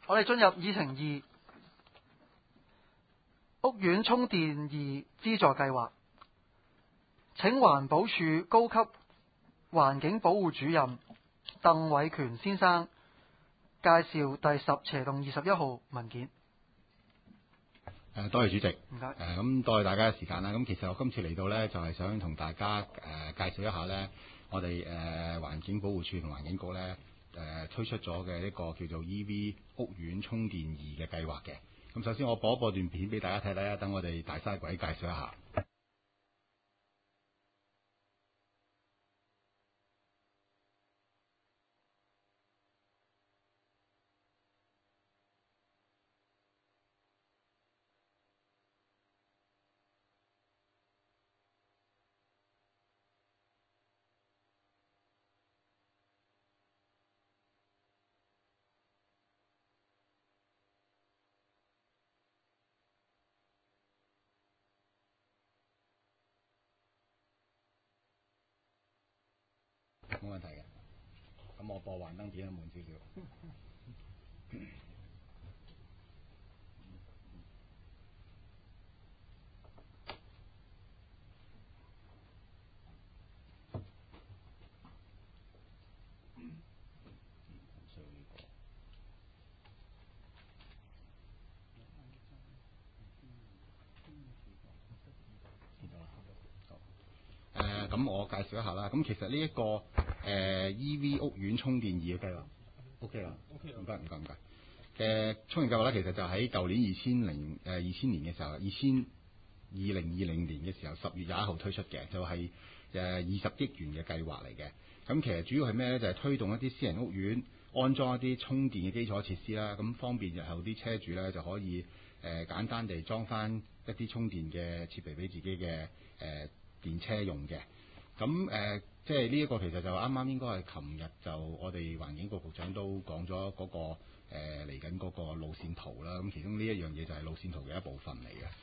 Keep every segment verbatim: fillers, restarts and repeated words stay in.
我哋進入議程二，屋苑充電二資助計劃。請環保署高級環境保護主任鄧偉權先生介紹第十斜洞二十一號文件。 誒，多謝主席。 唔該。 誒，咁多謝大家嘅時間啦。咁其實我今次嚟到呢，就係想同大家誒介紹一下呢，我哋誒環境保護署同環境局呢誒推出咗嘅一個叫做 E V 屋苑充電二嘅計劃嘅。咁首先我播一播段片俾大家睇睇，等我哋大嘥鬼介紹一下。冇問題嘅，咁我播幻燈片都悶少少。誒，咁我介紹一下啦。咁其實呢、這、一個誒、呃、E V 屋苑充電二嘅計劃 ，OK 啦，OK，唔該唔該唔該。嘅充電計劃咧，其實就喺舊年二千零誒二千年嘅時候，二千二零二零年嘅時候十月廿一號推出嘅，就係誒二十億元嘅計劃嚟嘅。咁其實主要係咩咧？就係、是、推動一啲私人屋苑安裝一啲充電嘅基礎設施啦，咁方便日後啲車主咧就可以誒、呃、簡單地裝翻一啲充電嘅設備俾自己嘅誒、呃、電車用嘅。咁誒、呃，即係呢一個其實就啱啱應該係琴日就我哋環境局局長都講咗嗰個嚟緊嗰個路線圖啦。咁其中呢一樣嘢就係路線圖嘅一部分嚟嘅。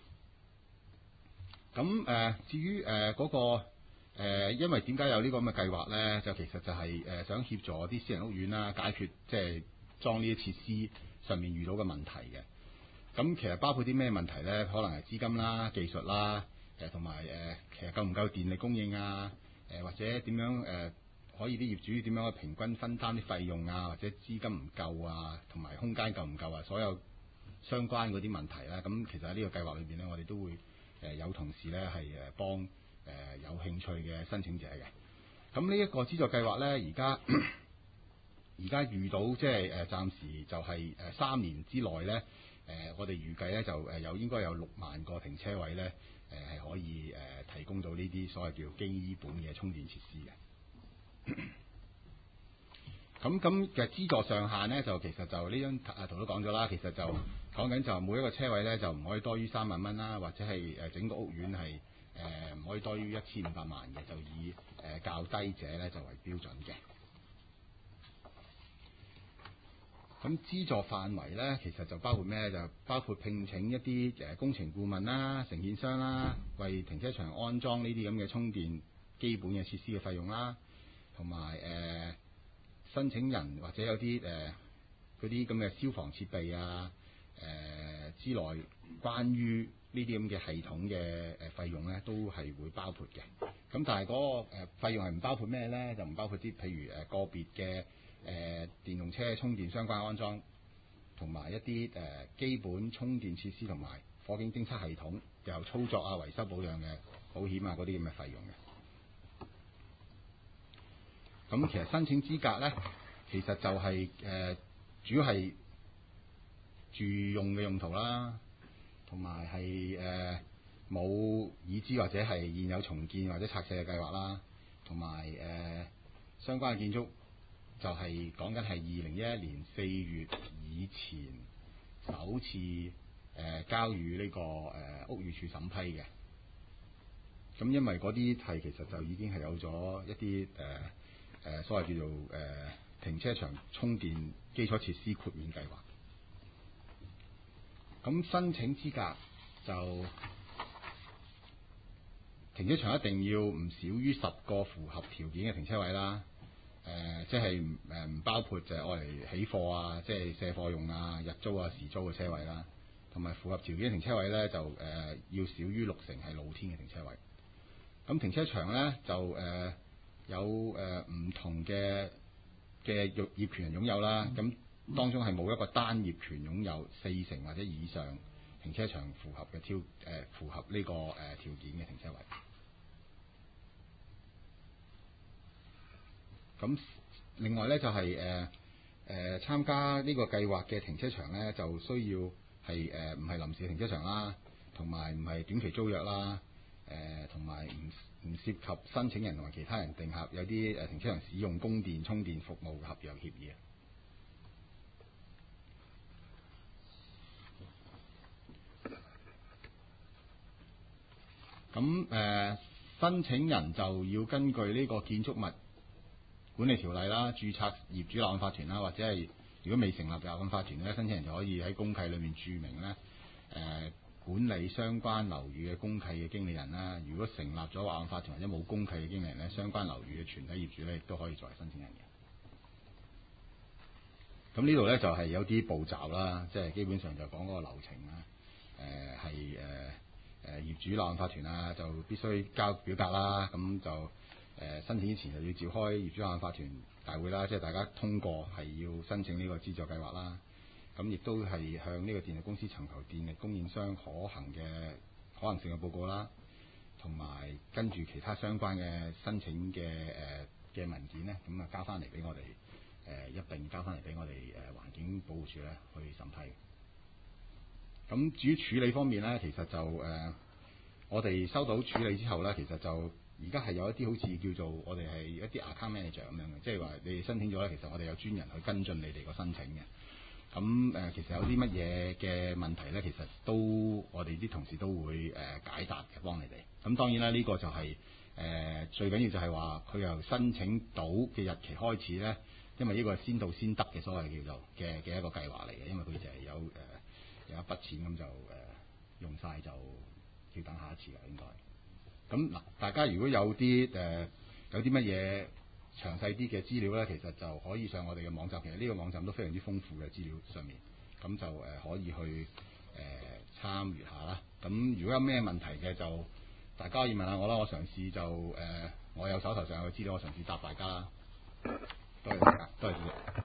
咁誒、呃，至於誒嗰、呃那個、呃、因為點解有呢個咁嘅計劃咧？就其實就係誒想協助啲私人屋苑啦，解決即係裝呢啲設施上面遇到嘅問題嘅。咁其實包括啲咩問題咧？可能係資金啦、技術啦。誒同埋誒，其實夠唔夠電力供應啊？誒、呃、或者點樣誒、呃、可以啲業主點樣去平均分擔啲費用啊？或者資金唔夠啊？同埋空間夠唔夠啊？所有相關嗰啲問題啦，咁其實喺呢個計劃裏邊咧，我哋都會誒、呃、有同事咧係誒幫誒、呃、有興趣嘅申請者嘅。咁呢一個資助計劃咧，而家而家遇到即係誒暫時就係誒三年之內咧，誒、呃、我哋預計咧就誒有應該有六萬個停車位咧。誒係可以誒、呃、提供到呢啲所謂叫基本嘅充電設施嘅。咁咁嘅資助上限咧，就其實就呢張啊圖都講咗啦。其實就講緊就每一個車位咧，就唔可以多於三萬蚊啦，或者係誒整個屋苑係誒唔可以多於一千五百萬嘅，就以誒、呃、較低者咧就為標準嘅。咁資助範圍咧，其實就包括咩？就包括聘請一啲誒工程顧問啦、承建商啦，為停車場安裝呢啲咁嘅充電基本嘅設施嘅費用啦，同埋誒申請人或者有啲誒嗰啲咁嘅消防設備啊、誒、呃、之內關於呢啲咁嘅系統嘅誒費用咧，都係會包括嘅。咁但係嗰個誒費用係唔包括咩咧？就唔包括啲譬如誒個別嘅。誒、呃、電動車充電相關安裝，同埋一啲誒、呃、基本充電設施同埋火警偵測系統，又操作啊、維修保養嘅保險啊嗰啲咁嘅費用嘅。咁其實申請資格咧，其實就係、是、誒、呃、主要係住用嘅用途啦，同埋係誒冇已知或者係現有重建或者拆卸嘅計劃啦，同埋誒相關嘅建築。就係講緊係二零一一年四月以前首次誒、呃、交予呢、這個誒、呃、屋宇署審批嘅。咁因為嗰啲係其實就已經係有咗一啲誒誒所謂叫做誒、呃、停車場充電基礎設施豁免計劃。咁申請資格就停車場一定要唔少於十個符合條件嘅停車位啦。 誒即係誒唔包括就係愛嚟起貨啊，即係卸貨用啊、日租啊、時租嘅車位啦，同埋符合條件嘅停車位咧就誒、呃、要少於六成係露天嘅停車位。咁停車場咧就誒、呃、有誒唔、呃、同嘅嘅業業權人擁有啦，咁、嗯、當中係冇一個單業權擁有四成或者以上停車場符合嘅條誒符合呢、這個誒、呃、條件嘅停車位。咁另外咧就係誒誒參加呢個計劃嘅停車場咧，就需要係誒唔係臨時停車場啦，同埋唔係短期租約啦，誒同埋唔唔涉及申請人同埋其他人訂合有啲誒停車場使用供電充電服務嘅合約協議啊。咁誒、呃、申請人就要根據呢個建築物管理條例啦，註冊業主立案法團啦，或者係如果未成立立案法團咧，申請人就可以喺公契裏面註明咧，誒、呃、管理相關樓宇嘅公契嘅經理人啦。如果成立咗立案法團或者冇公契嘅經理人咧，相關樓宇嘅全體業主咧，亦都可以作為申請人嘅。咁呢度咧就係、是、有啲步驟啦，即係基本上就講嗰個流程啦。誒係誒誒業主立案法團啊，就必須交表格啦，咁就。誒申請之前就要召開業主立案法團大會啦，即係大家通過係要申請呢個資助計劃啦。咁亦都係向呢個電力公司尋求電力供應商可行嘅可行性嘅報告啦，同埋跟住其他相關嘅申請嘅誒嘅文件咧，咁啊交翻嚟俾我哋誒、呃、一並交翻嚟俾我哋誒、呃、環境保護署咧去審批。咁至於處理方面咧，其實就誒、呃、我哋收到處理之後咧，其實就而家係有一啲好似叫做我哋係一啲 account manager 咁樣嘅，即係話你哋申請咗咧，其實我哋有專人去跟進你哋個申請嘅。咁誒、呃，其實有啲乜嘢嘅問題咧，其實都我哋啲同事都會誒、呃、解答嘅，幫你哋。咁當然啦，呢、這個就係、是、誒、呃、最緊要就係話佢由申請到嘅日期開始咧，因為呢個係先到先得嘅所謂叫做嘅嘅一個計劃嚟嘅，因為佢就係有誒、呃、有一筆錢咁就誒、呃、用晒就要等下一次啦，應該。咁嗱，大家如果有啲誒、呃、有啲乜嘢詳細啲嘅資料咧，其實就可以上我哋嘅網站。其實呢個網站都非常之豐富嘅資料上面，咁就誒、呃、可以去誒、呃、參與下啦。咁如果有咩問題嘅，就大家可以問下我啦。我嘗試就誒、呃，我有手頭上有資料，我嘗試答大家啦。多謝大家，多謝主席。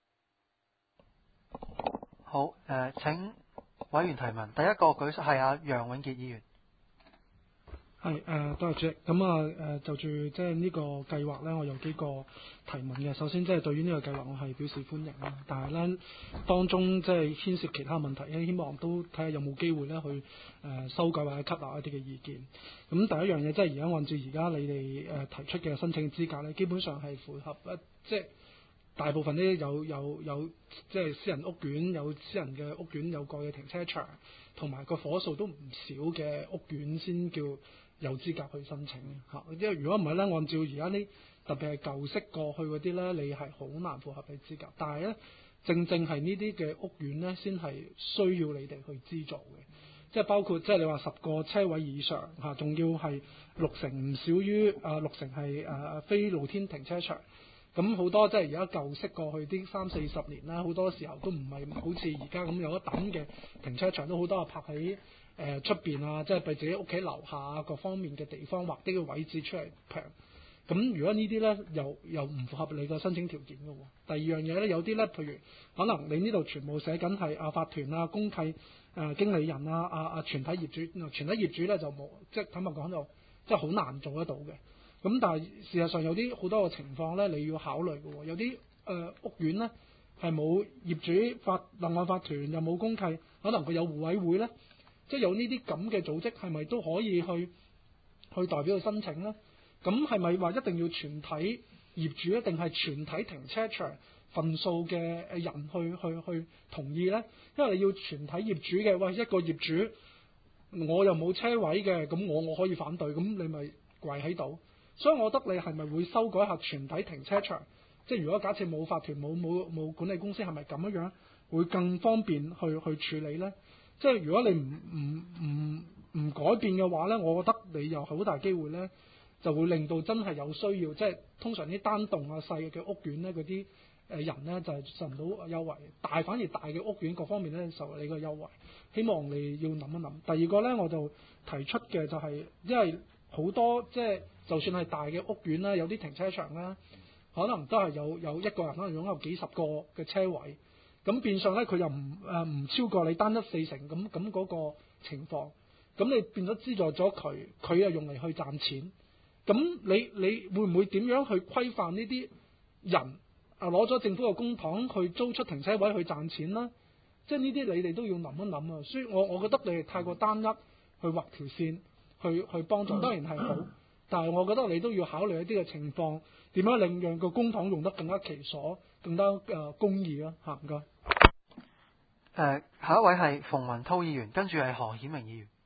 好誒、呃，請委員提問。第一個舉手係阿楊永傑議員。 係誒，多謝主席。咁啊誒，就住即係呢個計劃咧，我有幾個提問嘅。首先，即係對於呢個計劃，我係表示歡迎啦。但係咧，當中即係牽涉其他問題咧，希望都睇下有冇機會咧去誒、呃、修改或者吸納一啲嘅意見。咁第一樣嘢，即係而家按照而家你哋誒、呃、提出嘅申請資格咧，基本上係符合一即係大部分呢有有有即係私人屋苑有私人嘅屋苑有個嘅停車場，同埋個伙數都唔少嘅屋苑先叫有資格去申請嘅嚇，因為如果唔係咧，按照而家呢特別係舊式過去嗰啲咧，你係好難符合你資格。但係咧，正正係呢啲嘅屋苑咧，先係需要你哋去資助嘅，即係包括即係你話十個車位以上嚇，仲要係六成唔少於啊六成係誒非露天停車場。咁好多即係而家舊式過去啲三四十年啦，好多時候都唔係好似而家咁有一等嘅停車場，都好多係泊喺誒出邊啊，即係俾自己屋企樓下啊各方面嘅地方劃啲嘅位置出嚟平。咁如果呢啲咧又又唔符合你個申請條件嘅喎。第二樣嘢咧，有啲咧，譬如可能你呢度全部寫緊係啊法團啊公契誒、啊、經理人啊啊啊全體業主，全體業主咧就冇，即係坦白講就即係好難做得到嘅。咁但係事實上有啲好多個情況咧，你要考慮嘅喎。有啲誒、呃、屋苑咧係冇業主法立案法團又冇公契，可能佢有互委會咧，即係有呢啲咁嘅組織，係咪都可以去去代表去申請咧？咁係咪話一定要全體業主，一定係全體停車場份數嘅誒人去去去同意咧？因為你要全體業主嘅，喂一個業主我又冇車位嘅，咁我我可以反對，咁你咪跪喺度。所以我覺得你係咪會修改下全體停車場？即係如果假設冇法團冇冇冇管理公司，係咪咁樣樣會更方便去去處理呢？即係如果你唔唔唔唔改變嘅話呢，我覺得你有好大機會呢， 就會令到真係有需要，即係通常啲單棟啊細嘅屋苑咧嗰啲誒人咧就係受唔到優惠，大反而大嘅屋苑各方面咧受你個優惠。希望你要諗一諗。第二個咧我就提出嘅就係、是，因為好多即係就算係大嘅屋苑啦，有啲停車場啦，可能都係有有一個人可能擁有幾十個嘅車位，咁變相咧佢又唔誒唔超過你單一四成咁咁嗰個情況，咁你變咗資助咗佢，佢又用嚟去賺錢，咁你你會唔會點樣去規範呢啲人啊攞咗政府嘅公帑去租出停車位去賺錢啦？即係呢啲你哋都要諗一諗啊！所以我我覺得你係太過單一去畫條線去去幫助，當然係好，但係我覺得你都要考慮一啲嘅情況，點樣令讓個公帑用得更加其所，更加誒、呃、公義啊！嚇唔該。 誒，下一位係馮雲濤議員，跟住係何顯明議員。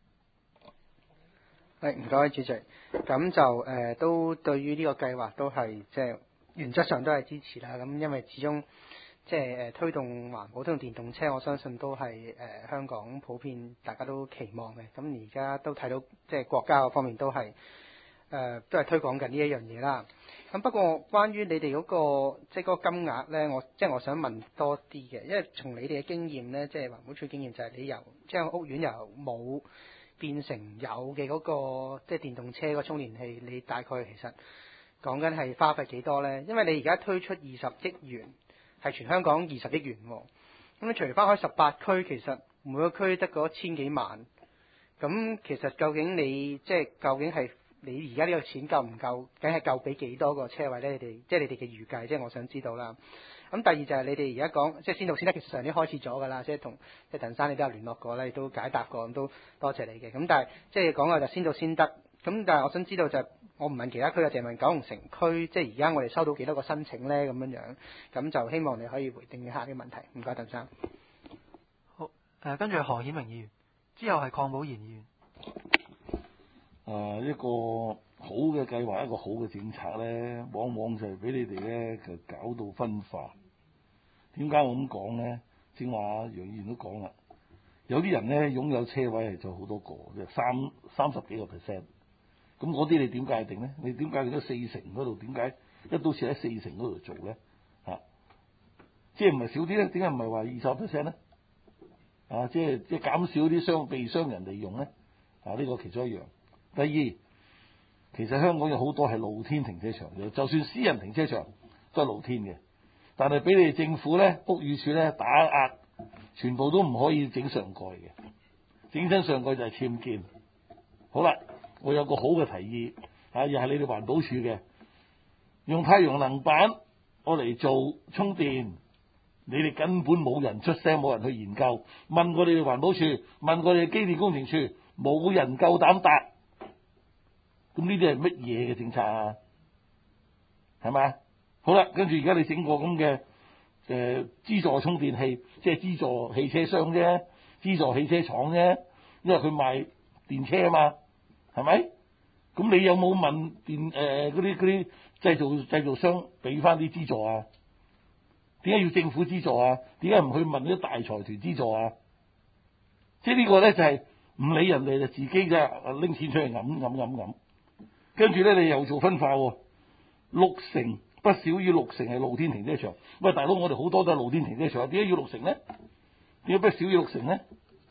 係唔該主席，咁就誒、呃、都對於呢個計劃都係即係原則上都係支持啦。咁因為始終即係誒推動環保、推動電動車，我相信都係誒、呃、香港普遍大家都期望嘅。咁而家都睇到即係國家嗰方面都係誒、呃、都係推廣緊呢一樣嘢啦。咁不過關於你哋嗰、嗰個即係嗰個金額咧，我即係我想問多啲嘅，因為從你哋嘅經驗咧，即係環保署經驗就係你由即係屋苑由冇變成有嘅嗰、嗰個即係電動車個充電器，你大概其實講緊係花費幾多咧？因為你而家推出二十億元，係全香港二十億元喎。咁你除翻開十八區，其實每個區得嗰千幾萬。咁其實究竟你即係究竟係你而家呢個錢夠唔夠？梗係夠俾幾多個車位咧？你哋即係你哋嘅預計，即係我想知道啦。咁第二就係你哋而家講即係先導先得，其實上年開始咗㗎啦，即係同即係鄧生你都有聯絡過啦，你都解答過，咁都多謝你嘅。咁但係即係講嘅就先導先得。咁但係我想知道就係、我唔問其他區啊，淨係問九龍城區，即係而家我哋收到幾多個申請咧？咁樣樣，咁就希望你可以回應一下呢個問題。唔該，鄧生。 好，誒、呃，跟住係何顯明議員，之後係鄺寶賢議員。 誒、呃、一個好嘅計劃，一個好嘅政策咧，往往就係俾你哋咧就搞到分化。點解我咁講咧？正話楊議員都講啦，有啲人咧擁有車位係就好多個，即係三三十幾個 percent。咁嗰啲你點界定咧？你點界定咗四成嗰度？點解一刀切喺四成嗰度做咧？嚇、啊，即係唔係少啲咧？點解唔係話二十 percent 咧？啊，即係即係減少啲商被商人利用咧？啊，呢、這個其中一樣。第二，其實香港有好多係露天停車場嘅，就算私人停車場都係露天嘅，但係俾你哋政府咧、屋宇署咧打壓，全部都唔可以整上蓋嘅，整親上蓋就係僭建。好啦，我有個好嘅提議，啊，又係你哋環保署嘅，用太陽能板我嚟做充電，你哋根本冇人出聲，冇人去研究，問過你哋環保署，問過你哋機電工程署，冇人夠膽答。咁呢啲係乜嘢嘅政策啊？係咪？好啦，跟住而家你整個咁嘅誒資助充電器，即係資助汽車商啫，資助汽車廠啫，因為佢賣電車啊嘛，係咪？咁你有冇問電誒嗰啲嗰啲製造製造商俾翻啲資助啊？點解要政府資助啊？點解唔去問啲大財團資助啊？即係呢個咧就係唔理人哋就自己啫，拎錢出去揞揞揞揞。跟住咧，你又做分化喎，六成不少於六成係露天停車場。喂，大佬，我哋好多都係露天停車場，點解要六成咧？點解不少於六成咧？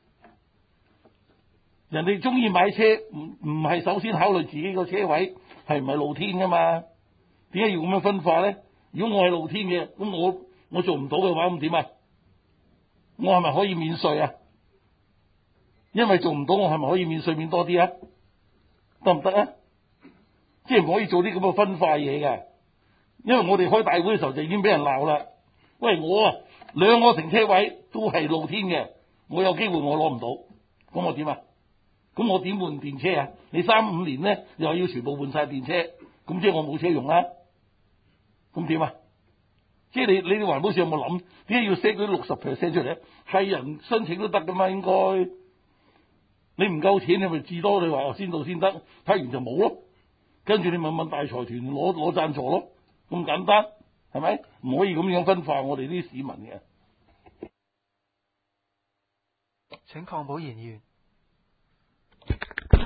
人哋中意買車，唔唔係首先考慮自己個車位係唔係露天噶嘛？點解要咁樣分化咧？如果我係露天嘅，咁我我做唔到嘅話，咁點啊？我係咪可以免稅啊？因為做唔到，我係咪可以免稅免多啲啊？得唔得啊？即係唔可以做啲咁嘅分化嘢嘅，因為我哋開大會嘅時候就已經俾人鬧啦。喂，我啊兩個停車位都係露天嘅，我有機會我攞唔到，咁我點啊？咁我點換電車啊？你三五年咧又要全部換晒電車，咁即係我冇車用啦。咁點啊？即係你你哋環保署有冇諗點解要 set 嗰六十 percent 出嚟咧？係人申請都得噶嘛，應該。你唔夠錢，你咪至多你話哦先到先得，睇完就冇咯。跟住你問問大財團攞攞贊助咯，咁簡單係咪？唔可以咁樣分化我哋啲市民嘅。 請鄺寶賢議員。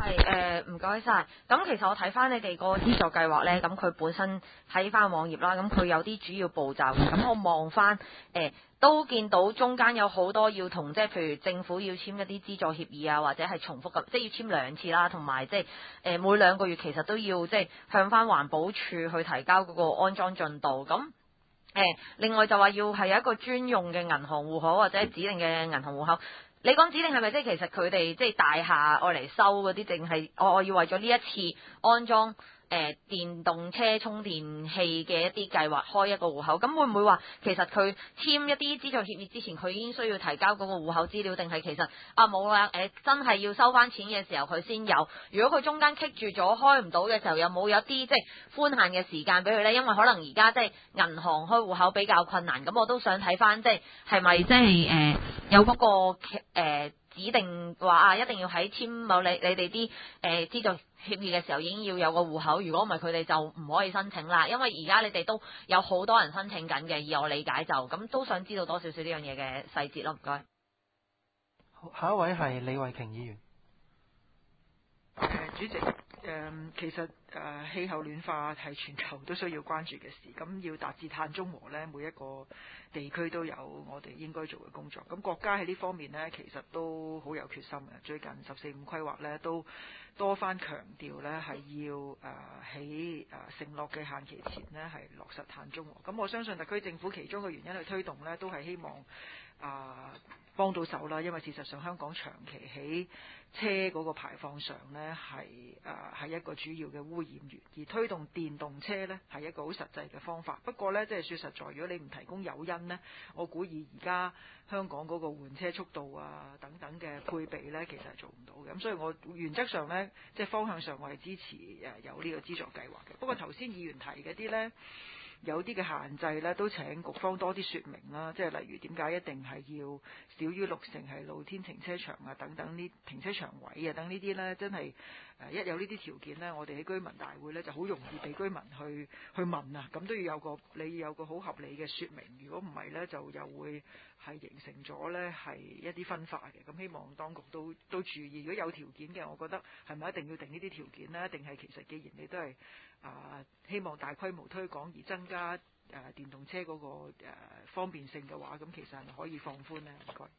係誒，唔該晒。咁其實我睇翻你哋個資助計劃呢，咁佢本身喺翻網頁啦，咁佢有啲主要步驟嘅。咁我望翻誒，都見到中間有好多要同即係譬如政府要簽一啲資助協議啊，或者係重複咁，即係要簽兩次啦，同埋即係誒每兩個月其實都要即係向翻環保署去提交嗰個安裝進度。咁誒，另外就話要係有一個專用嘅銀行戶口或者指定嘅銀行戶口。你講指定係咪即係其實佢哋即係大廈愛嚟收嗰啲，淨係我我要為咗呢一次安裝誒、呃、電動車充電器嘅一啲計劃開一個戶口？咁會唔會話其實佢簽一啲資助協議之前，佢已經需要提交嗰個戶口資料，定係其實啊冇啦誒真係要收翻錢嘅時候佢先有？如果佢中間棘住咗開唔到嘅時候，有冇有啲即係寬限嘅時間俾佢呢？因為可能而家即係銀行開戶口比較困難，咁我都想睇翻即係係咪即係誒有嗰、嗰個。誒、呃、指定話啊，一定要喺簽某你你哋啲誒資助協議嘅時候已經要有個戶口，如果唔係佢哋就唔可以申請啦。因為而家你哋都有好多人申請緊嘅，以我理解就咁，都想知道多少少呢樣嘢嘅細節咯。唔該。 下一位係李慧瓊議員。 誒、呃、主席，誒、呃、其實誒、呃、氣候暖化係全球都需要關注嘅事，咁要達至碳中和呢，每一個地區都有我哋應該做嘅工作。咁國家喺呢方面呢，其實都好有決心嘅。最近十四五規劃呢，都多番強調呢係要誒喺誒承諾嘅限期前呢係落實碳中和。咁我相信特區政府其中嘅原因去推動呢，都係希望啊幫到手啦。因為事實上香港長期喺車嗰個排放上呢，係誒係一個主要嘅污染源，而推動電動車呢，係一個好實際嘅方法。不過呢，即係說實在，如果你唔提供誘因呢，我估以而家香港嗰個換車速度啊等等嘅配備呢，其實係做唔到嘅。咁所以我原則上呢，即係方向上我係支持誒有呢個資助計劃嘅。不過頭先議員提嗰啲呢，有啲嘅限制呢，都請局方多啲説明啦。即係例如點解一定係要少於六成係露天停車場啊等等呢停車場位啊等呢啲呢，真係誒一有呢啲條件呢，我哋喺居民大會呢就好容易俾居民去去問啊。咁都要有個你要有個好合理嘅説明。如果唔係呢，就又會係形成咗呢係一啲分化嘅。咁希望當局都都注意。如果有條件嘅，我覺得係咪一定要定呢啲條件呢？定係其實既然你都係啊希望大規模推廣而增加誒、呃、電動車嗰、那個誒、呃、方便性嘅話，咁其實係咪可以放寬呢？唔該。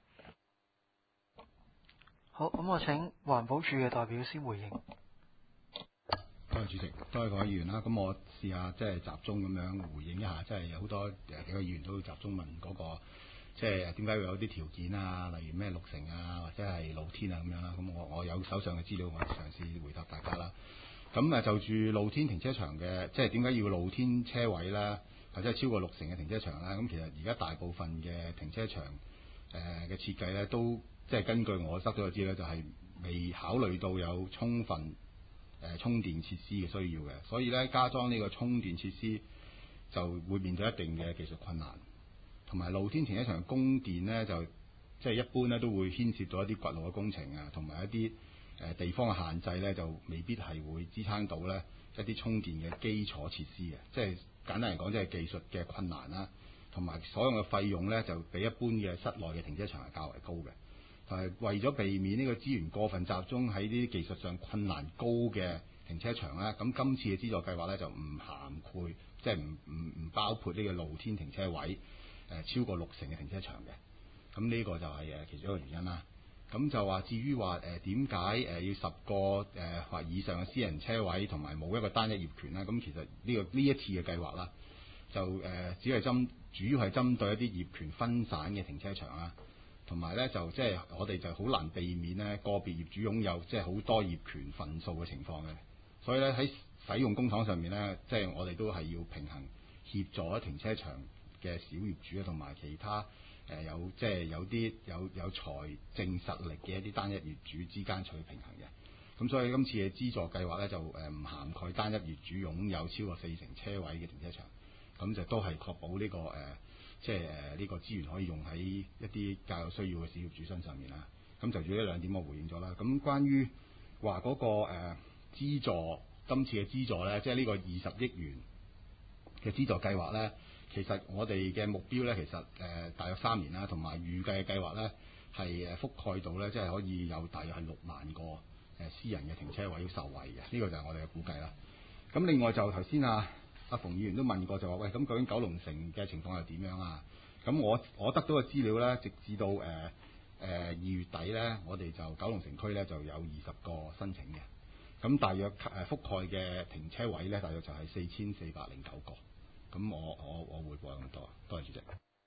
好，咁我請環保署嘅代表先回應。 多謝主席，多謝各位議員啦。咁我試下即係集中咁樣回應一下，即係有好多誒幾個議員都集中問嗰、那個，即係點解會有啲條件啊，例如咩六成啊，或者係露天啊咁樣啦。咁我我有手上嘅資料，我嘗試回答大家啦。咁誒就住露天停車場嘅，即係點解要露天車位啦，或者係超過六成嘅停車場啦？咁其實而家大部分嘅停車場誒嘅設計咧，都即係根據我得到嘅資料，就係未考慮到有充分誒、呃、充電設施嘅需要嘅，所以咧加裝呢個充電設施就會面對一定嘅技術困難，同埋露天停車場嘅供電咧就即係一般咧都會牽涉到一啲掘路嘅工程啊，同埋一啲誒地方嘅限制咧，就未必係會支撐到咧一啲充電嘅基礎設施嘅，即係簡單嚟講，即係技術嘅困難啦，同埋所用嘅費用咧就比一般嘅室內嘅停車場係較為高嘅。但係為咗避免呢個資源過分集中喺呢啲技術上困難高嘅停車場咧，咁今次嘅資助計劃咧就唔涵蓋，即係唔唔唔包括呢個露天停車位誒、呃、超過六成嘅停車場嘅。咁呢個就係誒其中一個原因啦。咁就話至於話誒點解誒要十個誒或、呃、以上嘅私人車位同埋冇一個單一業權咧？咁其實呢、呢個呢一次嘅計劃啦，就誒、呃、只係針主要係針對一啲業權分散嘅停車場啦，同埋咧就即係我哋就好難避免咧個別業主擁有即係好多業權份數嘅情況嘅，所以咧喺使用公帑上面咧，即係我哋都係要平衡協助停車場嘅小業主啊，同埋其他。誒、呃、有即係有啲有有財政實力嘅一啲單一業主之間取平衡嘅，咁所以今次嘅資助計劃咧就誒唔涵蓋單一業主擁有超過四成車位嘅停車場，咁就都係確保呢、這個誒、呃、即係誒呢個資源可以用喺一啲較有需要嘅小業主身上面啦。咁就住呢兩點我回應咗啦。咁關於話嗰個誒、呃、資助，今次嘅資助咧，即係呢個二十億元嘅資助計劃咧。其實我哋嘅目標咧，其實誒、呃、大約三年啦，同埋預計嘅計劃咧係誒覆蓋到咧，即係可以有大約係六萬個私人嘅停車位受惠嘅，呢、這個就係我哋嘅估計啦。咁另外就頭先啊阿馮議員都問過就話喂，咁究竟九龍城嘅情況係點樣啊？咁我我得到嘅資料咧，直至到誒誒二月底咧，我哋就九龍城區咧就有二十個申請嘅，咁大約誒覆蓋嘅停車位咧，大約就係四千四百零九個。咁我我我匯報咁多，多謝主席。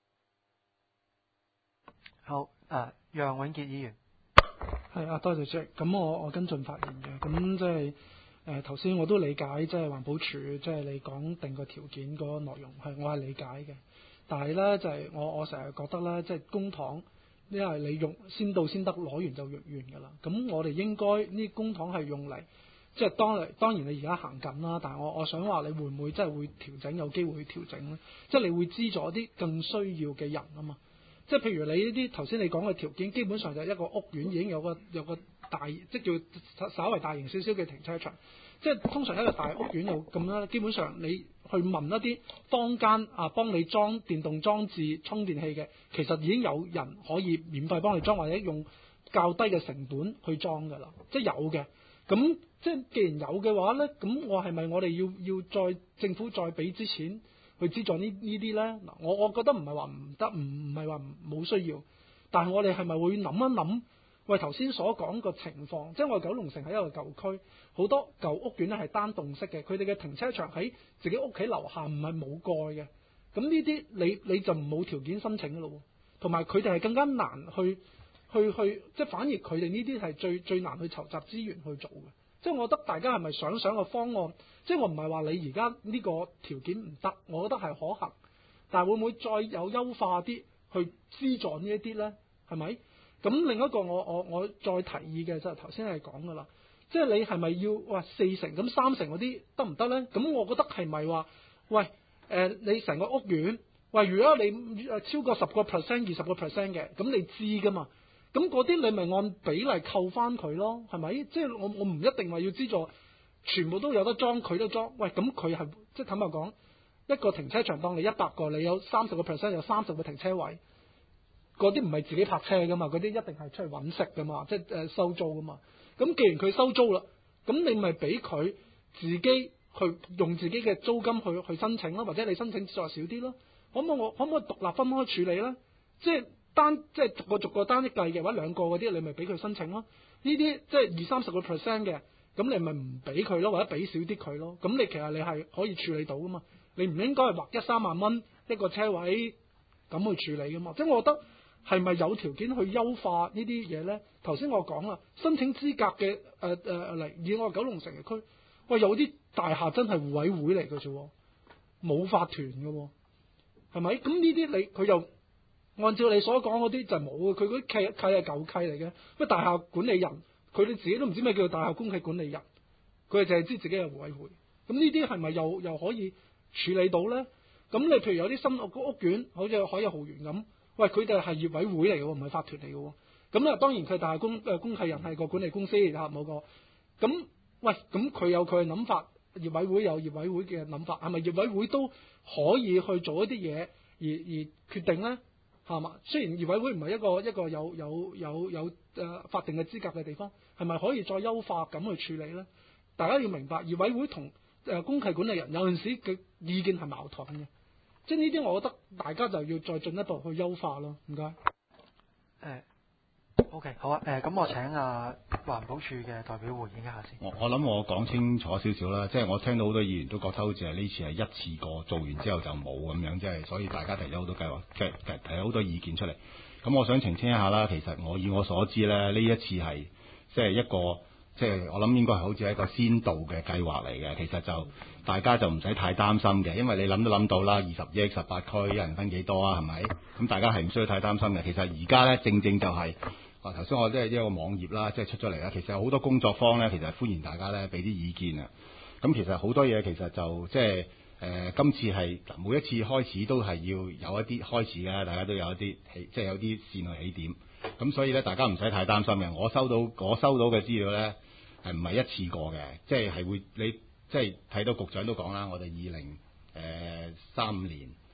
好，誒、呃，楊永傑議員。 係啊，多謝主席。咁我我跟進發言嘅，咁即係誒頭先我都理解，即係環保署即係你講定個條件嗰個內容係我係理解嘅，但係咧就係、是、我我成日覺得咧，即係公帑，因為你用先到先得，攞完就完完㗎啦。咁我哋應該呢公帑係用嚟，即係當嚟當然你而家行緊啦，但係我我想話你會唔會真係會調整，有機會去調整咧？即係你會資助啲更需要嘅人啊嘛。即係譬如你呢啲頭先你講嘅條件，基本上就係一個屋苑已經有個有個大，即叫稍為大型少少嘅停車場。即係通常一個大屋苑有咁啦，基本上你去問一啲坊間啊幫你裝電動裝置充電器嘅，其實已經有人可以免費幫你裝，或者用較低嘅成本去裝㗎啦。即係有嘅。咁即係既然有嘅話咧，咁我係咪我哋要要再政府再俾啲錢去資助呢呢啲咧？嗱，我我覺得唔係話唔得，唔唔係話冇需要，但係我哋係咪會諗一諗？喂，頭先所講個情況，即係我哋九龍城係一個舊區，好多舊屋苑咧係單棟式嘅，佢哋嘅停車場喺自己屋企樓下，唔係冇蓋嘅。咁呢啲你你就冇條件申請㗎咯，同埋佢哋係更加難去去去，即係反而佢哋呢啲係最最難去籌集資源去做嘅。即係我覺得大家係咪想想個方案？即係我唔係話你而家呢個條件唔得，我覺得係可行，但係會唔會再有優化啲去資助呢一啲咧？係咪？咁另一個我我我再提議嘅就係頭先係講㗎啦，即係你係咪要哇四成咁三成嗰啲得唔得咧？咁我覺得係咪話喂誒、呃、你成個屋苑喂，如果你誒超過十個 percent 二十個 percent 嘅，咁你知㗎嘛？咁嗰啲你咪按比例扣翻佢咯，係咪？即係我我唔一定話要資助全部都有得裝，佢都裝。喂，咁佢係即係坦白講，一個停車場當你一百個，你有三十個 percent 有三十個停車位。嗰啲唔係自己泊車噶嘛，嗰啲一定係出去揾食噶嘛，即係誒、呃、收租噶嘛。咁既然佢收租啦，咁你咪俾佢自己去用自己嘅租金去去申請咯，或者你申請再少啲咯。可唔可以我可唔可以獨立分開處理咧？即係單即係逐個逐個單一計嘅，或者兩個嗰啲，你咪俾佢申請咯。呢啲即係二三十個 percent 嘅，咁你咪唔俾佢咯，或者俾少啲佢咯。咁你其實你係可以處理到噶嘛？你唔應該係劃一三萬蚊一個車位咁去處理噶嘛？即係我覺得。係咪有條件去優化呢啲嘢咧？頭先我講啦，申請資格嘅誒誒嚟，以我九龍城嘅區，喂有啲大廈真係互委會嚟嘅啫，冇法團嘅，係咪？咁呢啲你佢又按照你所講嗰啲就冇嘅，佢嗰啲契契係舊契嚟嘅，乜大廈管理人佢哋自己都唔知咩叫做大廈公契管理人，佢哋淨係知自己係互委會。咁呢啲係咪又又可以處理到咧？咁你譬如有啲新屋屋苑，好似海逸豪園咁。喂，佢哋係業委會嚟嘅，唔係法團嚟嘅。咁啊，當然佢大廈公誒公契人係個管理公司嚇冇個。咁喂，咁佢有佢嘅諗法，業委會有業委會嘅諗法，係咪業委會都可以去做一啲嘢而而決定咧？係嘛？雖然業委會唔係一個一個有有有有誒、呃、法定嘅資格嘅地方，係咪可以再優化咁去處理咧？大家要明白，業委會同誒、呃、公契管理人有陣時嘅意見係矛盾嘅。即係呢啲，我覺得大家就要再進一步去優化咯。唔該。誒、 呃、，OK， 好啊。誒、呃，咁我請啊環保署嘅代表回應一下先。 我我諗我講清楚少少啦，即係我聽到好多議員都覺得好似係呢次係一次過做完之後就冇咁樣，即係所以大家提咗好多計劃，即係提咗好多意見出嚟。咁我想澄清一下啦，其實我以我所知咧，呢一次係即係一個。即係我諗應該係好似一個先導嘅計劃嚟嘅，其實就大家就唔使太擔心嘅，因為你諗都諗到啦，二十億十八區，一人分幾多啊？係咪？咁大家係唔需要太擔心嘅。其實而家咧正正就係、是、啊頭先我即係一個網頁啦，即係出咗嚟啦。其實有好多工作坊咧，其實係歡迎大家咧俾啲意見啊。咁其實好多嘢其實就即係誒今次係每一次開始都係要有一啲開始嘅，大家都有一啲起，即係有啲線去起點。咁所以咧，大家唔使太擔心嘅。我收到我收到嘅資料咧。係唔係一次過嘅？即係係會你即係睇到局長都講啦，我哋二零誒三五年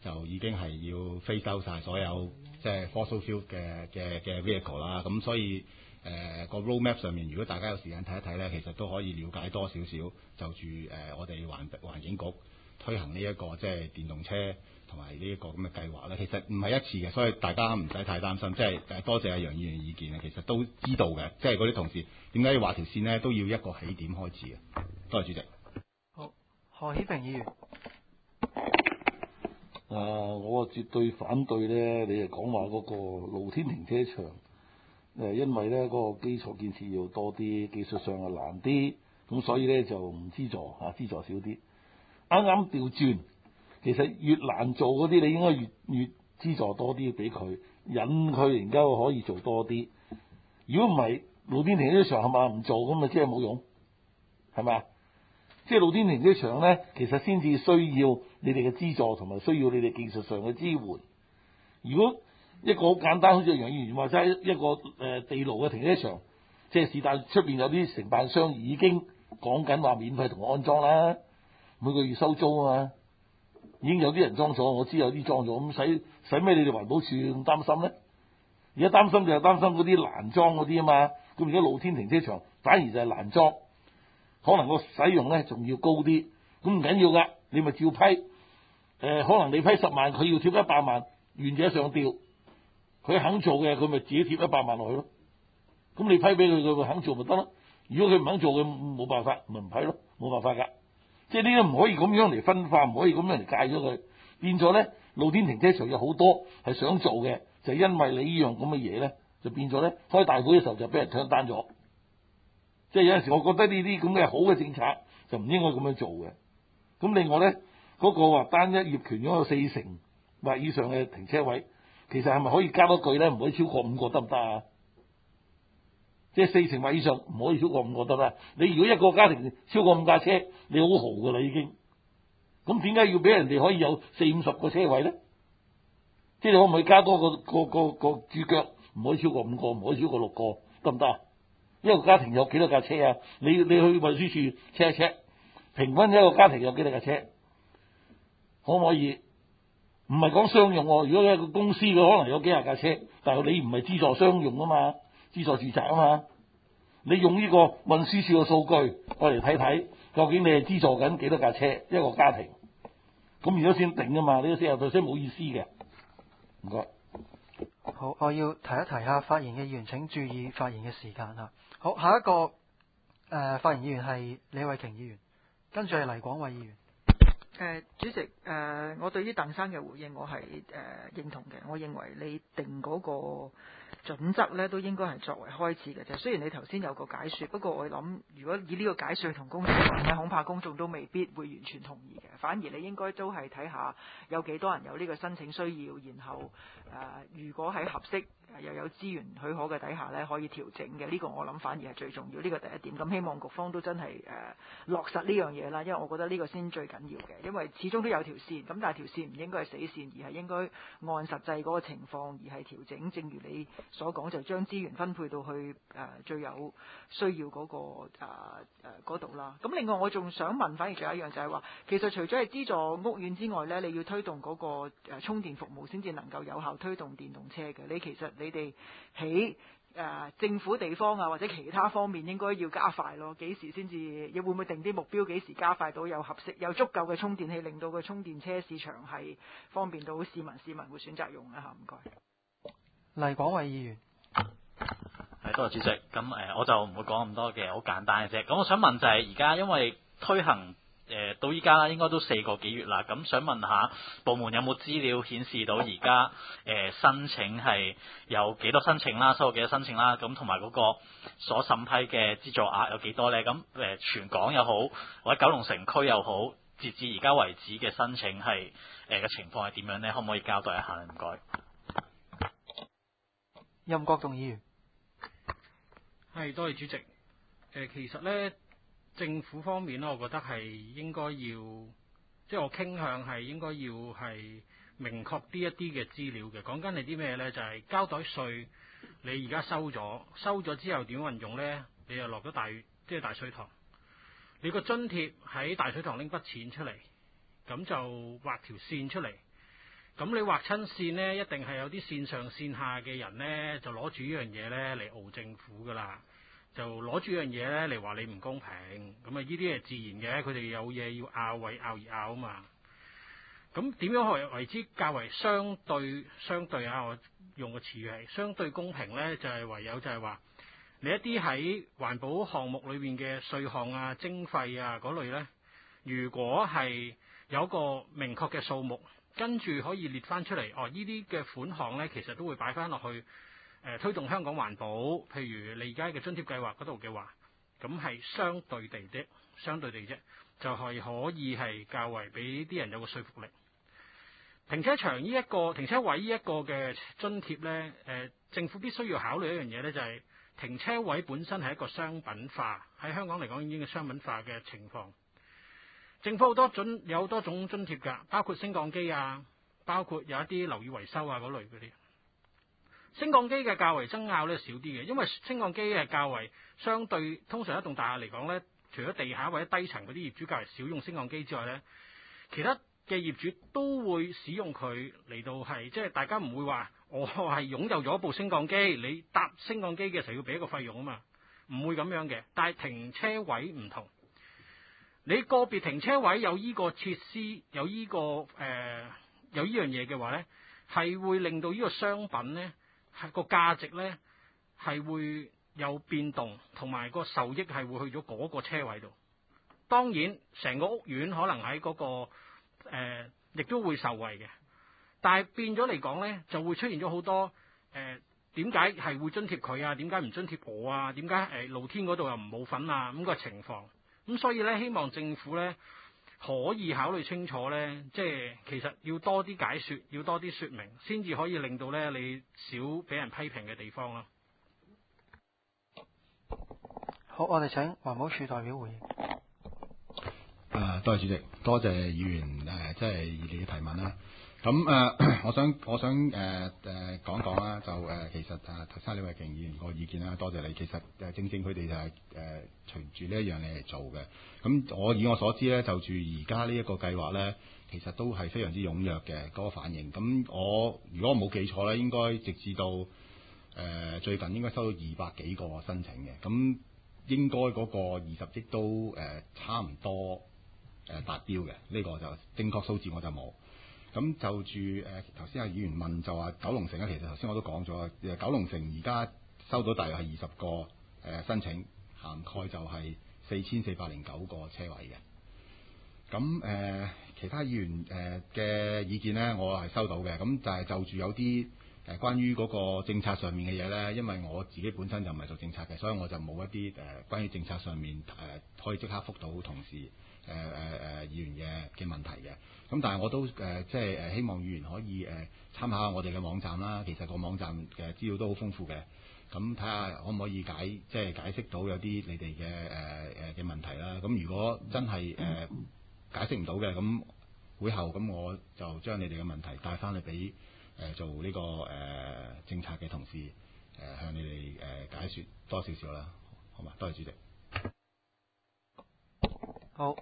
就已經係要 phase out 曬所有即係 fossil fuel 嘅嘅嘅 vehicle 啦。咁所以誒個 roadmap 上面，如果大家有時間睇一睇咧，其實都可以了解多少少就住誒、呃、我哋環環境局推行呢、這、一個即係電動車同埋呢一個咁嘅計劃咧。其實唔係一次嘅，所以大家唔使太擔心。即係誒多謝阿楊議員意見啊，其實都知道嘅，即係嗰啲同事點解要畫條線咧，都要一個起點開始嘅。多謝主席。 好，何喜平議員。 啊！我絕對反對咧，你係講話嗰個露天停車場，誒，因為咧嗰、那個基礎建設要多啲，技術上又難啲，咁所以咧就唔資助嚇，資助少啲。啱啱調轉，其實越難做嗰啲，你應該越越資助多啲俾佢，引佢然之後可以做多啲。如果唔係露天停車場係嘛唔做，咁咪即係冇用，係咪啊？即係露天停車場咧，其實先至需要你哋嘅資助，同埋需要你哋技術上嘅支援。如果一個好簡單，好似楊議員話齋一個誒、呃、地牢嘅停車場，即係是但出邊有啲承辦商已經講緊話免費同我安裝啦，每個月收租啊嘛，已經有啲人裝咗，我知有啲裝咗，咁使使咩你哋環保署咁擔心咧？而家擔心就係擔心嗰啲難裝嗰啲啊嘛，咁而家露天停車場反而就係難裝。可能個使用咧仲要高啲，咁唔緊要㗎，你咪照批。誒、呃，可能你批十萬，佢要貼一百萬，願者上吊。佢肯做嘅，佢咪自己貼一百萬落去咯。咁你批俾佢，佢肯做咪得咯。如果佢唔肯做嘅，冇辦法，咪唔批咯，冇辦法㗎。即係呢啲唔可以咁樣嚟分化，唔可以咁樣嚟界咗佢。變咗咧，露天停車場有好多係想做嘅，就係、因為你呢樣咁嘅嘢咧，就變咗咧開大會嘅時候就俾人搶單咗。即係有陣時，我覺得呢啲咁嘅好嘅政策就唔應該咁樣做嘅。咁另外咧，嗰、那個話單一業權擁有四成或以上嘅停車位，其實係咪可以加多句咧？唔可以超過五個得唔得啊？即係四成或以上唔可以超過五個得唔得？你如果一個家庭超過五架車，你好豪㗎啦已經。咁點解要俾人哋可以有四五十個車位咧？即係你可唔可以加多個個個個主腳？唔可以超過五個，唔可以超過六個，得唔得啊？一個家庭有幾多架車啊？你你去運輸處 check 一 check，平均一個家庭有幾多架車？可唔可以？唔係講商用喎。如果一個公司嘅可能有幾廿架車，但係你唔係資助商用啊嘛，資助住宅啊嘛。你用呢個運輸處嘅數據，我嚟睇睇，究竟你係資助緊幾多架車一個家庭？咁而家先定啊嘛，呢個四十 percent 冇意思嘅。唔該。 好，我要提一提下發言嘅議員請注意發言嘅時間嚇。好，下一個誒、呃、發言議員係李慧瓊議員，跟住係黎廣偉議員。 誒、呃、主席，誒、呃、我對於鄧生嘅回應我係誒、呃、認同嘅。我認為你定嗰個準則咧，都應該係作為開始嘅啫。雖然你頭先有個解説，不過我諗如果以呢個解説同公眾講咧，恐怕公眾都未必會完全同意嘅。反而你應該都係睇下有幾多人有呢個申請需要，然後誒、呃、如果喺合適又有資源許可嘅底下咧，可以調整嘅。呢、這個我諗反而係最重要，呢、這個第一點。咁希望局方都真係誒、呃、落實呢樣嘢啦，因為我覺得呢個先最緊要嘅。因為始終都有條線，咁但係條線唔應該係死線，而係應該按實際嗰個情況而係調整。正如你所講，就將資源分配到去誒、呃、最有需要嗰、那個誒誒嗰度啦。咁另外我仲想問，反而仲有一樣就係話，其實除咗係資助屋苑之外呢，你要推動嗰個誒充電服務先至能夠有效推動電動車嘅。你其實你哋喺誒政府地方啊，或者其他方面應該要加快咯。幾時先至？又會唔會定啲目標？幾時加快到有合適、有足夠嘅充電器，令到個充電車市場係方便到市民？市民會選擇用啊！嚇，唔該。 黎廣偉議員， 係多謝主席。咁誒，我就唔會講咁多嘅，好簡單嘅啫。咁我想問就係而家因為推行。誒到依家啦，應該都四個幾月啦。咁想問下部門有冇資料顯示到而家誒申請係有幾多申請啦，收到幾多申請啦？咁同埋嗰個所審批嘅資助額有幾多呢？咁誒全港又好，或者九龍城區又好，截至而家為止嘅申請係誒嘅情況係點樣呢？可唔可以交代一下？唔該。 任國棟議員， 係多謝主席。誒、呃、其實呢。政府方面咧，我覺得係應該要，即係我傾向係應該要係明確啲一啲嘅資料嘅。講緊係啲咩呢？就係膠袋稅，你而家收咗，收咗之後點運用呢？你又落咗大，即係大水塘。你個津貼喺大水塘拎筆錢出嚟，咁就畫條線出嚟。 咁你劃親線呢，一定係有啲線上線下嘅人呢，就攞住呢樣嘢呢嚟傲政府㗎啦，就攞住呢樣嘢呢嚟話你唔公平。咁啊，呢啲係自然嘅，佢哋有嘢要拗，為拗而拗啊嘛。咁點樣為為之較為相對相對啊？我用個詞語係相對公平呢，就係、是、唯有就係話你一啲喺環保項目裏邊嘅稅項啊、徵費啊嗰類呢，如果係有個明確嘅數目，跟住可以列翻出嚟，哦，呢啲嘅款項呢，其實都會擺翻落去誒、呃、推動香港環保。譬如你而家嘅津貼計劃嗰度嘅話，咁係相對地啫，相對地啫，就係、是、可以係較為俾啲人有個說服力。停車場呢、這、一個停車位呢一個嘅津貼呢，誒、呃、政府必須要考慮一樣嘢呢，就係、是、停車位本身係一個商品化，喺香港嚟講已經係商品化嘅情況。政府好多津有好多種津貼㗎，包括升降機啊，包括有一啲樓宇維修啊嗰類嗰啲。升降機嘅較為爭拗呢少啲嘅，因為升降機係較為相對通常一棟大廈嚟講呢，除咗地下或者低層嗰啲業主較為少用升降機之外呢，其他嘅業主都會使用佢嚟到係，即係大家唔會話我係擁有咗部升降機，你搭升降機嘅時候要俾一個費用啊嘛，唔會咁樣嘅。但係停車位唔同，你個別停車位有依個設施，有依個誒、呃、有依樣嘢嘅話呢，係會令到呢個商品呢係個價值呢係會有變動，同埋個受益係會去咗嗰個車位度。當然，成個屋苑可能喺嗰、嗰個誒，亦、呃、都會受惠嘅，但係變咗嚟講呢，就會出現咗好多誒，點解係會津貼佢啊？點解唔津貼我啊？點解誒露天嗰度又唔冇份啊？咁個情況，咁所以呢，希望政府呢可以考慮清楚呢，即係其實要多啲解說，要多啲說明，先至可以令到呢你少俾人批評嘅地方啦。 好，我哋請環保署代表回應。 誒、呃，多謝主席，多謝議員誒，即係熱烈嘅提問啦。咁誒、呃，我想我想誒誒、呃、講講啦，就誒、呃、其實誒頭先李慧瓊議員個意見啦，多謝你。其實誒、呃、正正佢哋就係誒隨住呢一樣嘢嚟做嘅。咁我以我所知咧，就住而家呢一個計劃咧，其實都係非常之踴躍嘅嗰個反應。咁我如果我冇記錯咧，應該直至到誒、呃、最近應該收到二百幾個申請嘅。咁應該嗰個二十億都誒、呃、差唔多。誒、呃、達標嘅呢、這個就正確數字我就冇。咁就住誒頭先阿議員問就話九龍城咧，其實頭先我都講咗，誒九龍城而家收到大約係二十個誒、呃、申請，涵蓋就係四千四百零九個車位嘅。咁誒、呃、其他議員誒嘅、呃、意見咧，我係收到嘅。咁但係就住有啲誒、呃、關於嗰個政策上面嘅嘢咧，因為我自己本身就唔係做政策嘅，所以我就冇一啲誒、呃、關於政策上面誒、呃、可以即刻覆到同事。誒誒誒議員嘅嘅問題嘅，咁但係我都誒、呃、即係誒希望議員可以誒、呃、參考下我哋嘅網站啦，其實個網站嘅資料都好豐富嘅，咁睇下可唔可以解即係解釋到有啲你哋嘅誒誒嘅問題啦。咁如果真係誒、呃、解釋唔到嘅，咁會後咁我就將你哋嘅問題帶翻去俾誒做呢、這個誒、呃、政策嘅同事誒、呃、向你哋誒、呃、解説多少少啦，好嘛？多謝主席。 好，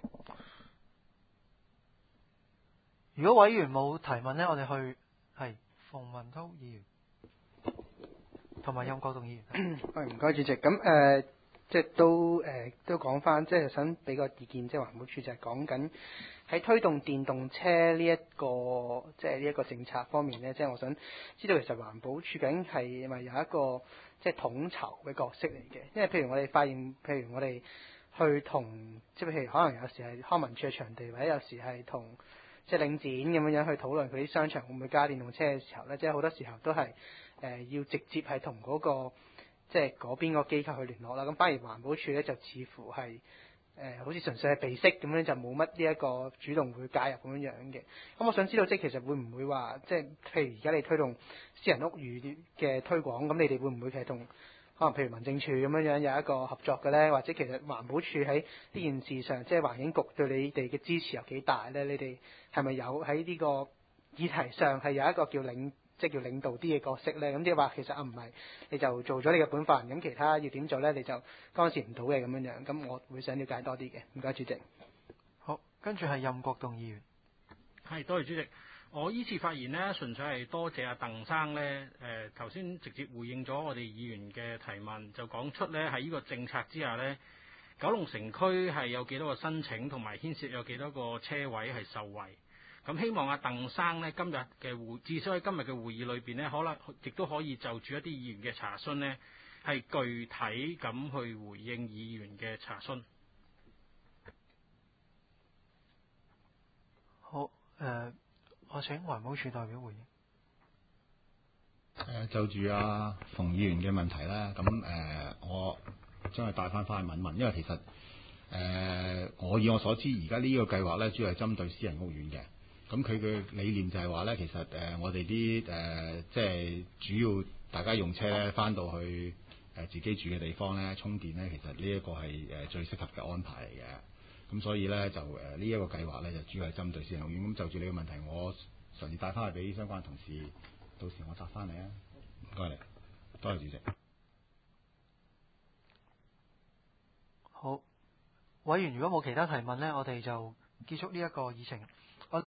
如果委員冇提問呢，我哋去係馮文滔議員同埋任國棟議員。 係唔該主席，咁誒、呃、即係都誒、呃、都講翻，即係想俾個意見，即係環保署就係講緊喺推動電動車呢、這、一個即係呢一個政策方面呢，即係我想知道其實環保署究竟係咪有一個即係統籌嘅角色嚟嘅？因為譬如我哋發現，譬如我哋去同即係譬如可能有時係康文署嘅場地，或者有時係同即係領展咁樣樣去討論佢啲商場會唔會加電動車嘅時候咧，即係好多時候都係誒、呃、要直接係同嗰個即係嗰邊個機構去聯絡啦。咁反而環保署咧就似乎係誒、呃、好似純粹係備識咁樣，就冇乜呢一個主動會介入咁樣樣嘅。咁我想知道即係其實會唔會話即係譬如而家你推動私人屋宇嘅推廣，咁你哋會唔會其實同可能譬如民政處咁樣樣有一個合作嘅咧，或者其實環保署喺呢件事上，即係環境局對你哋嘅支持有幾大咧？你哋係咪有喺呢個議題上係有一個叫領即係叫領導啲嘅角色咧？咁即係話其實啊唔係，你就做咗你嘅本分，咁其他要點做咧你就干涉唔到嘅咁樣樣。咁我會想了解多啲嘅。唔該主席。 好，跟住係任國棟議員。 係，多謝主席。 我依次發言呢，純粹係多謝阿鄧生呢。誒頭先直接回應咗我哋議員嘅提問，就講出呢喺呢個政策之下呢，九龍城區係有幾多個申請，同埋牽涉有幾多個車位係受惠。咁希望阿鄧生呢今日嘅會，至少喺今日嘅會議裏邊呢，可能亦都可以就住一啲議員嘅查詢呢，係具體咁去回應議員嘅查詢。 好，誒、呃，我請環保署代表回應。 誒、呃、就住阿馮議員嘅問題咧，咁誒、呃、我將佢帶翻翻去問問，因為其實誒、呃、我以我所知，而家呢個計劃咧主要係針對私人屋苑嘅。咁佢嘅理念就係話咧，其實誒、呃、我哋啲誒即係主要大家用車咧翻到去誒、呃、自己住嘅地方咧充電咧，其實呢一個係誒最適合嘅安排嚟嘅。咁所以咧就誒呢一個計劃咧就主要係針對私人屋苑。咁就住你嘅問題，我嘗試帶翻去俾相關同事，到時我答翻你啊。唔該你，多謝主席。 好，委員如果冇其他提問呢，我哋就結束呢一個議程。